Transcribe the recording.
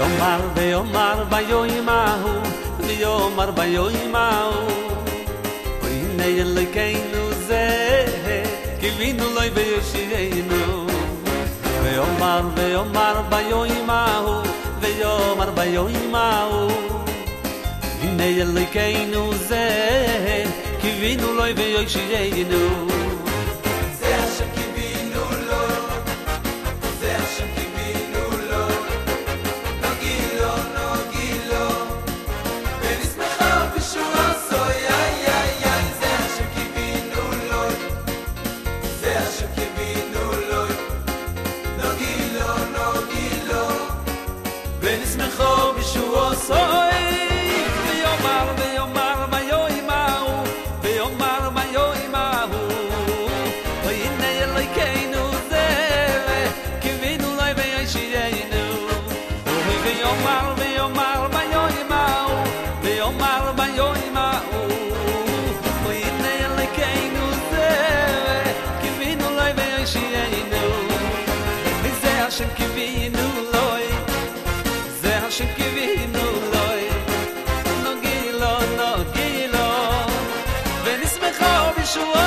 אמר ויאמר ביום ההוא, ויאמר ביום ההוא, והנה אלוקינו זה, קיווינו לו ויושיענו. ויאמר ביום ההוא, ויאמר ביום ההוא, הנה אלוקינו זה, קיווינו לו ויושיענו. ונשמחו בישועו סויף, ויאמר ביום ההוא, ויאמר ביום ההוא, והנה אלוקינו זה, קיווינו לו ויושיענו. ויאמר ביום ההוא, ויאמר ביום ההוא, והנה אלוקינו זה, קיווינו לו ויושיענו. וזה השם קיווינו לו, השם קיווינו לוי, נוגילו, ונשמחו בישועו